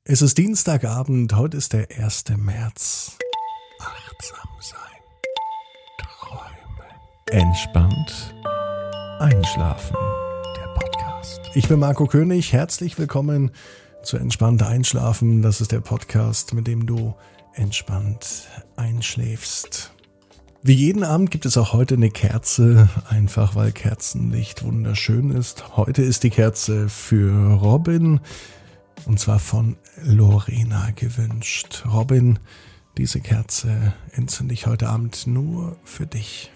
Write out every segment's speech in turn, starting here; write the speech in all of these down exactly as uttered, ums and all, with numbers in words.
Es ist Dienstagabend, heute ist der erste März. Achtsam sein, träumen, entspannt einschlafen, der Podcast. Ich bin Marco König, herzlich willkommen zu Entspannt Einschlafen. Das ist der Podcast, mit dem du entspannt einschläfst. Wie jeden Abend gibt es auch heute eine Kerze, einfach weil Kerzenlicht wunderschön ist. Heute ist die Kerze für Robin. Und zwar von Lorena gewünscht. Robin, diese Kerze entzünde ich heute Abend nur für dich.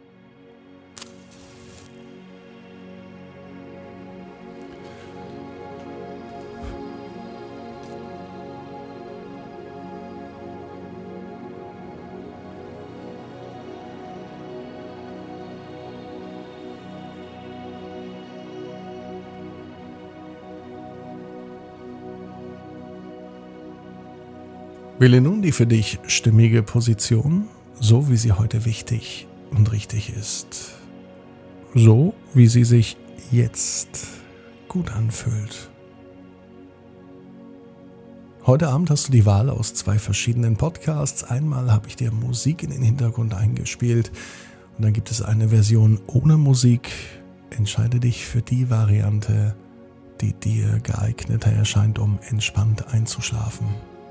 Wähle nun die für dich stimmige Position, so wie sie heute wichtig und richtig ist. So wie sie sich jetzt gut anfühlt. Heute Abend hast du die Wahl aus zwei verschiedenen Podcasts. Einmal habe ich dir Musik in den Hintergrund eingespielt und dann gibt es eine Version ohne Musik. Entscheide dich für die Variante, die dir geeigneter erscheint, um entspannt einzuschlafen.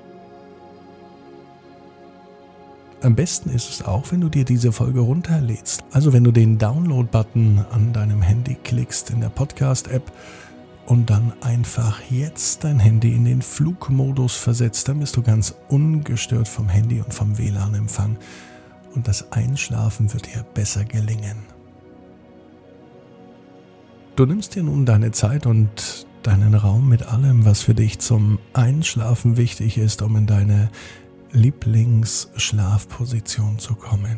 Am besten ist es auch, wenn du dir diese Folge runterlädst. Also wenn du den Download-Button an deinem Handy klickst in der Podcast-App und dann einfach jetzt dein Handy in den Flugmodus versetzt, dann bist du ganz ungestört vom Handy und vom W L A N-Empfang und das Einschlafen wird dir besser gelingen. Du nimmst dir nun deine Zeit und deinen Raum mit allem, was für dich zum Einschlafen wichtig ist, um in deine Lieblingsschlafposition zu kommen.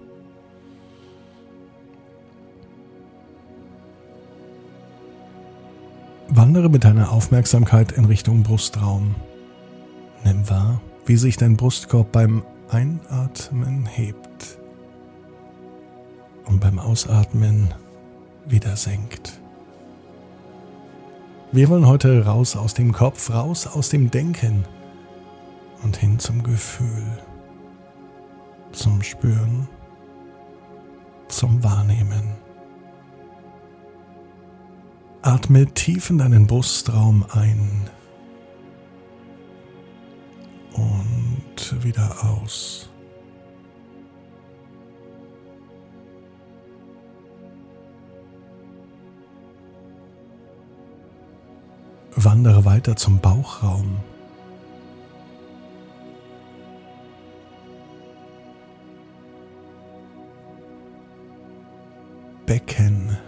Wandere mit deiner Aufmerksamkeit in Richtung Brustraum. Nimm wahr, wie sich dein Brustkorb beim Einatmen hebt und beim Ausatmen wieder senkt. Wir wollen heute raus aus dem Kopf, raus aus dem Denken und hin zum Gefühl, zum Spüren, zum Wahrnehmen. Atme tief in deinen Brustraum ein und wieder aus. Wandere weiter zum Bauchraum. Becken,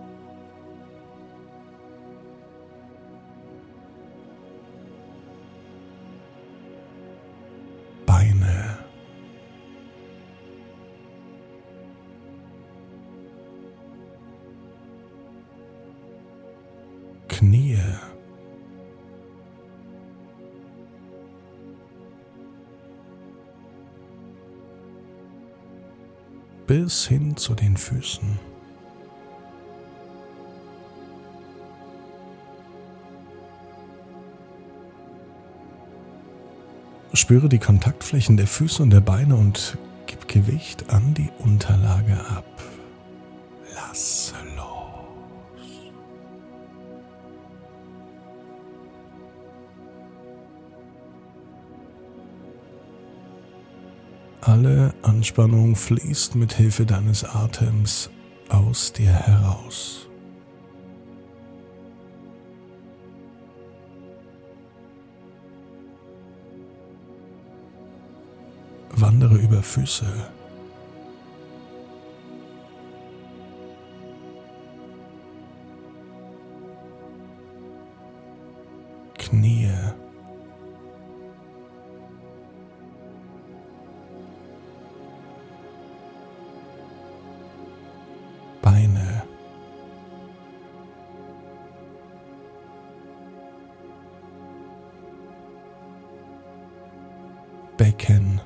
Beine, Knie, bis hin zu den Füßen. Spüre die Kontaktflächen der Füße und der Beine und gib Gewicht an die Unterlage ab. Lass los. Alle Anspannung fließt mit Hilfe deines Atems aus dir heraus. Wandere über Füße, Knie, Beine, Becken,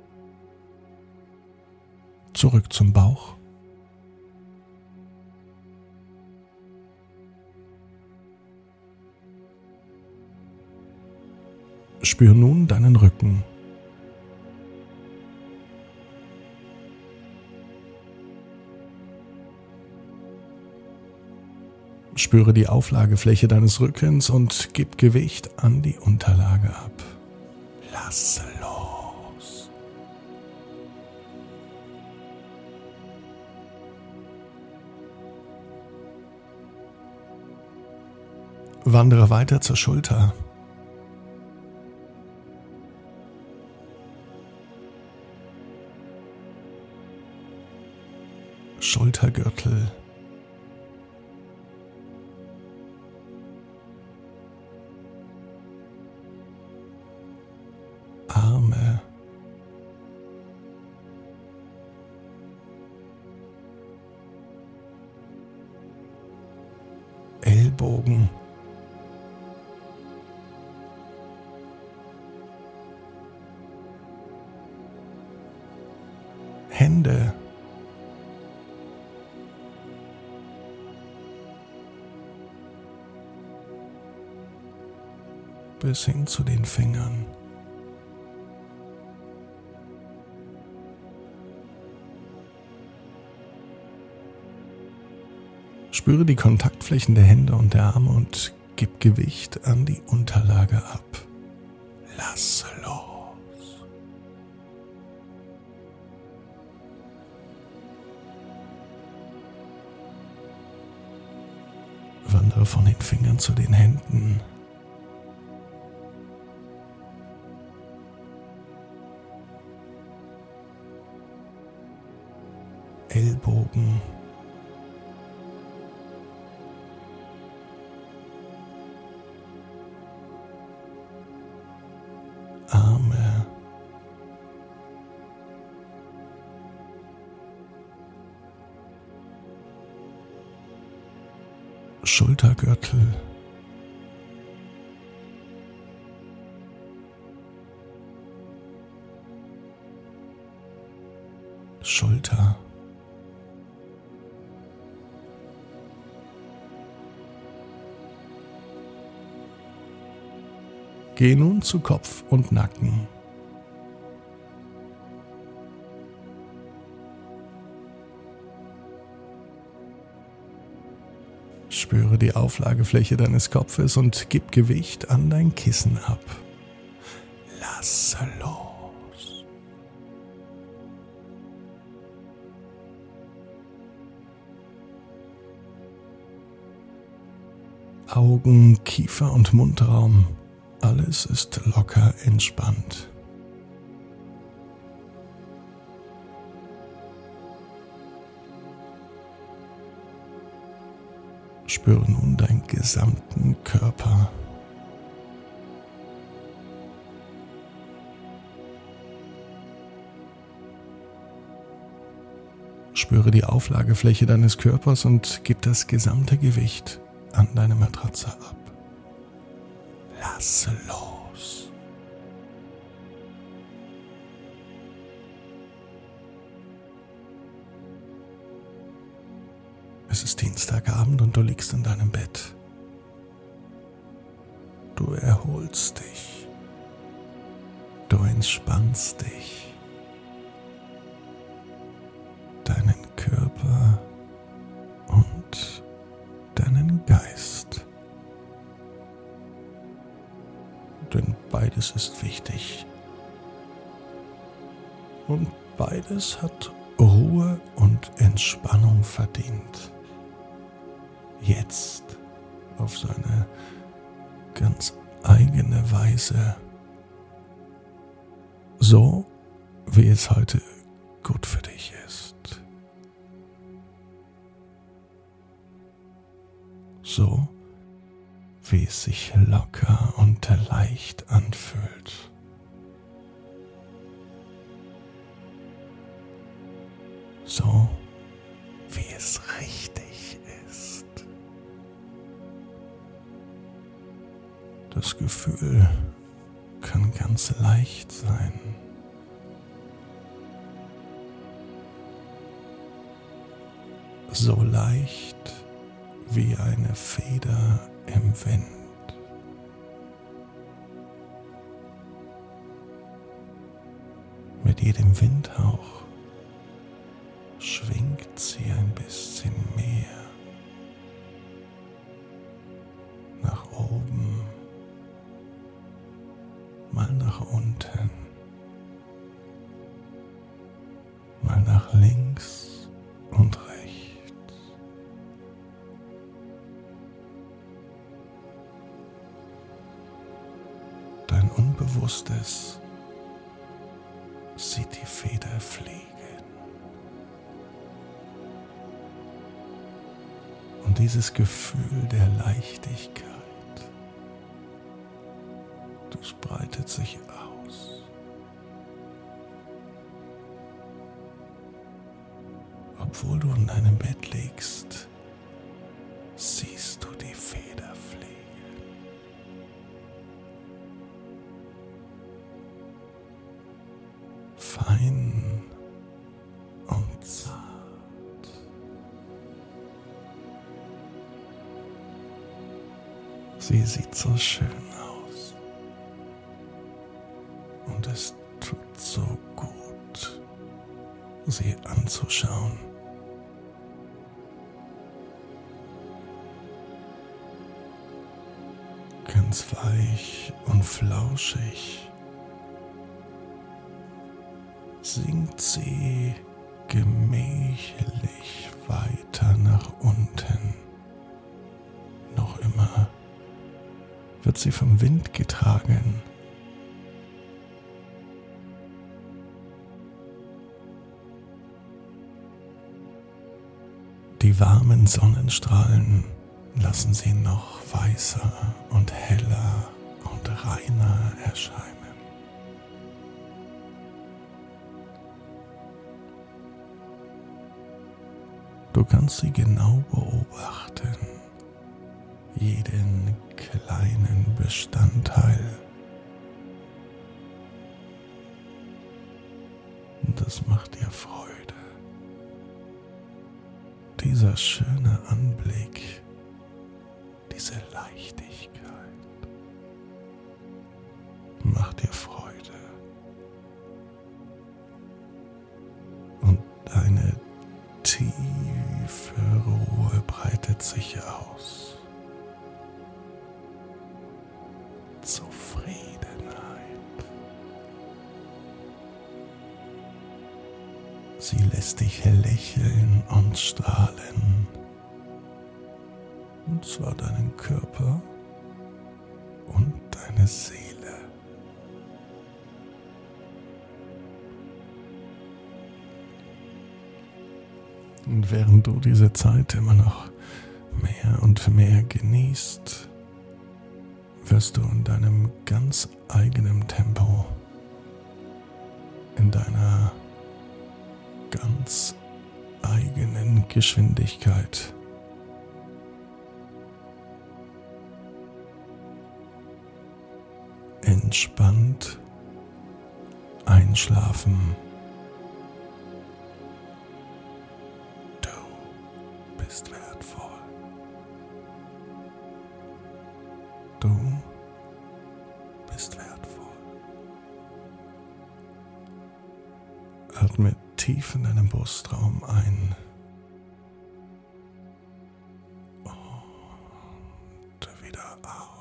zurück zum Bauch, Spür nun deinen Rücken. Spüre die Auflagefläche deines Rückens und gib Gewicht an die Unterlage ab. Lasse los. Wandere weiter zur Schulter. Schultergürtel. Arme. Ellbogen. Hände. Bis hin zu den Fingern. Spüre die Kontaktflächen der Hände und der Arme und gib Gewicht an die Unterlage ab. Lasse los. Wandere von den Fingern zu den Händen. Ellbogen. Arme. Schultergürtel. Schulter. Geh nun zu Kopf und Nacken. Spüre die Auflagefläche deines Kopfes und gib Gewicht an dein Kissen ab. Lasse los. Augen, Kiefer und Mundraum. Alles ist locker entspannt. Spüre nun deinen gesamten Körper. Spüre die Auflagefläche deines Körpers und gib das gesamte Gewicht an deine Matratze ab. Lasse los. Es ist Dienstagabend und du liegst in deinem Bett. Du erholst dich. Du entspannst dich. Deinen Körper und deinen Geist. Denn beides ist wichtig. Und beides hat Ruhe und Entspannung verdient. Jetzt auf seine ganz eigene Weise. So, wie es heute gut für dich ist. So, wie es sich locker und leicht anfühlt. So, wie es richtig ist. Das Gefühl kann ganz leicht sein. So leicht wie eine Feder im Wind. Mit jedem Windhauch schwingt sie ein bisschen mehr nach oben, mal nach unten, mal nach links und rechts. Dein Unbewusstes sieht die Feder fliegen. Und dieses Gefühl der Leichtigkeit, das breitet sich aus. Obwohl du in deinem Bett liegst, siehst du die Feder fliegen. Fein und zart. Sie sieht so schön aus. Und es tut so gut, sie anzuschauen. Ganz weich und flauschig sinkt sie gemächlich weiter nach unten. Noch immer wird sie vom Wind getragen. Die warmen Sonnenstrahlen lassen sie noch weißer und heller und reiner erscheinen. Du kannst sie genau beobachten, jeden kleinen Bestandteil. Und das macht dir Freude. Dieser schöne Anblick, diese Leichtigkeit macht dir Freude. Und deine tiefe Ruhe breitet sich aus. Zufriedenheit. Sie lässt dich lächeln und strahlen. Und zwar deinen Körper und deine Seele. Und während du diese Zeit immer noch mehr und mehr genießt, wirst du in deinem ganz eigenen Tempo, in deiner ganz eigenen Geschwindigkeit entspannt einschlafen. Du bist wertvoll. Du bist wertvoll. Atme tief in deinem Brustraum ein und wieder aus.